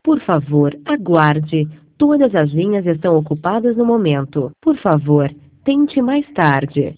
Por favor, aguarde. Todas as linhas estão ocupadas no momento. Por favor, tente mais tarde.